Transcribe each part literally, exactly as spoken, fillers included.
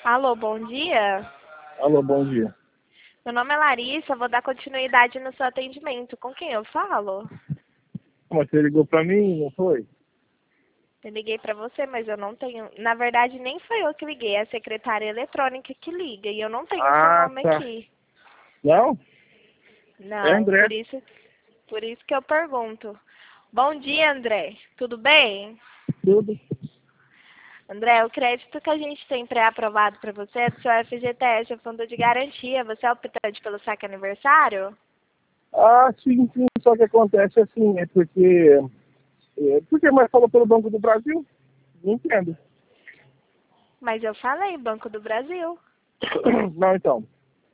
Alô, bom dia. Alô, bom dia. Meu nome é Larissa, vou dar continuidade no seu atendimento. Com quem eu falo? Mas você ligou pra mim, não foi? Eu liguei pra você, mas eu não tenho... Na verdade, nem foi eu que liguei, é a secretária eletrônica que liga. E eu não tenho seu Ah, nome tá. aqui. Não? É Não, André. por isso, por isso que eu pergunto. Bom dia, André. Tudo bem? Tudo? André, o crédito que a gente tem pré-aprovado para você é do seu F G T S, o Fundo de Garantia. Você é optante pelo saque aniversário? Ah, sim, sim. Só que acontece assim, é porque... É porque mais falou pelo Banco do Brasil? Não entendo. Mas eu falei, Banco do Brasil. Não, então.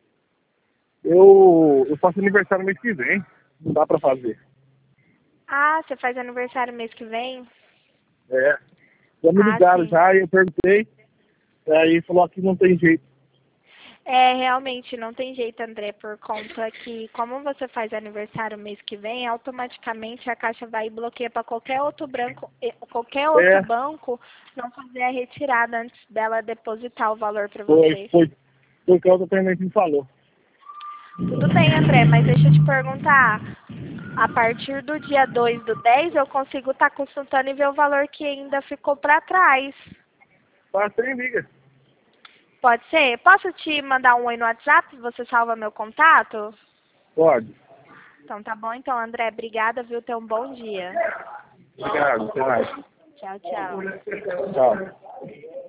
Eu, eu faço aniversário mês que vem. Não dá pra fazer. Ah, você faz aniversário mês que vem? É. Já me Ah, ligaram sim. já e eu perguntei. Aí falou que não tem jeito. É, realmente não tem jeito, André, por conta que, como você faz aniversário mês que vem, automaticamente a Caixa vai e bloqueia para qualquer outro branco, eh, qualquer outro É, banco não fazer a retirada antes dela depositar o valor para foi, você. foi, foi o que a outra atendente me falou. Tudo bem, André, mas deixa eu te perguntar. A partir do dia dois do dez eu consigo estar consultando e ver o valor que ainda ficou para trás. Passa aí, liga. Pode ser? Posso te mandar um oi no WhatsApp? Você salva meu contato? Pode. Então tá bom, então, André. Obrigada, viu? Tenha um bom dia. Obrigado, até mais. Tchau, tchau. Tchau.